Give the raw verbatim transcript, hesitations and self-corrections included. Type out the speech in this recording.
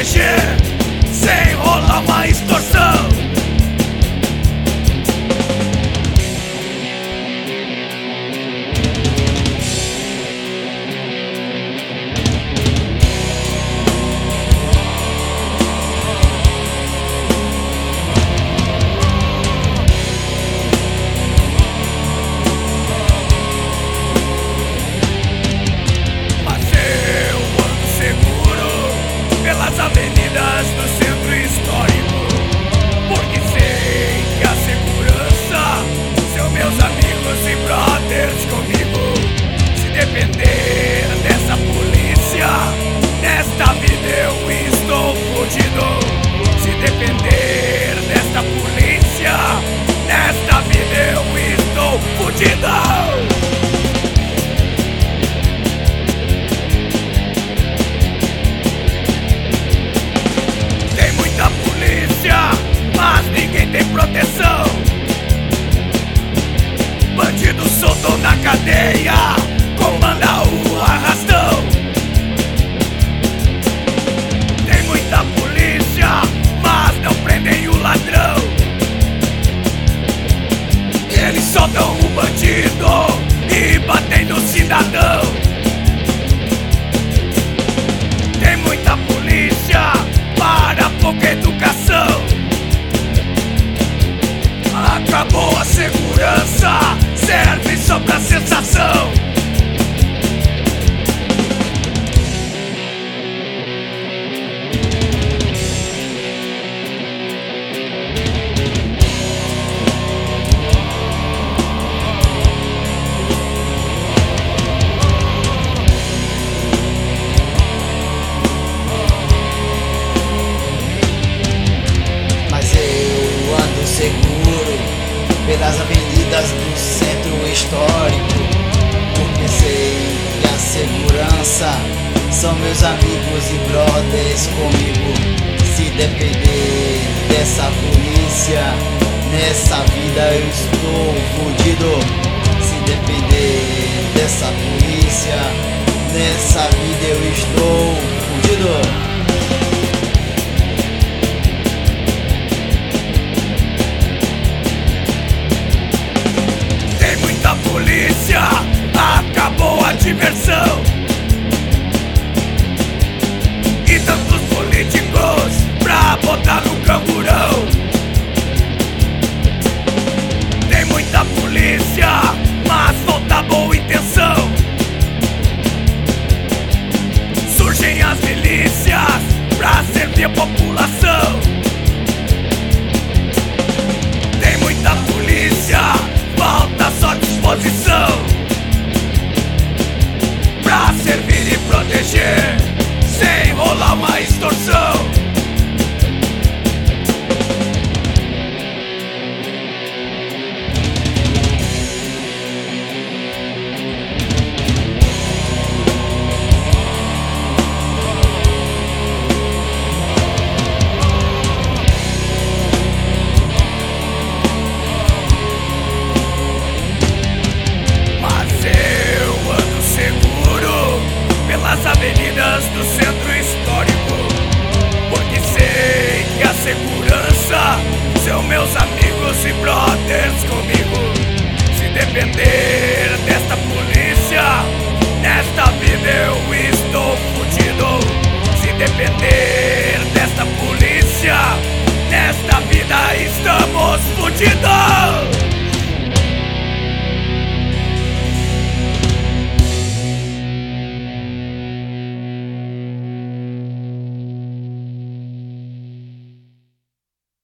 proteger, sem rolar uma extorsão. Pelas avenidas do centro histórico, porque sei que a segurança são meus amigos e brothers comigo. Se depender dessa polícia, nesta vida eu estou fudido. Se depender desta polícia, nesta vida eu estou fudido. Mas ninguém tem proteção. Bandido solto na cadeia comanda o arrastão. Tem muita polícia, mas não prendem o ladrão. Eles soltam o bandido e batem no cidadão. Tem muita polícia para pouca educação. Acabou a segurança, serve só pra sensação. Mas eu ando seguro pelas avenidas do centro histórico, porque sei que a segurança são meus amigos e brothers comigo. Se depender dessa polícia, nessa vida eu estou fudido. Se depender dessa polícia, nessa vida eu estou fudido. Polícia, acabou a diversão. E tantos políticos pra botar no camburão. Tem muita polícia, mas falta boa intenção. Surgem as milícias pra servir a população. Tem muita polícia, falta só disposição pra servir e proteger, sem rolar uma extorsão. Pelas avenidas do centro histórico, porque sei que a segurança são meus amigos e brothers comigo. Se depender desta polícia, nesta vida eu estou fudido. Se depender desta polícia, nesta vida estamos fudidos.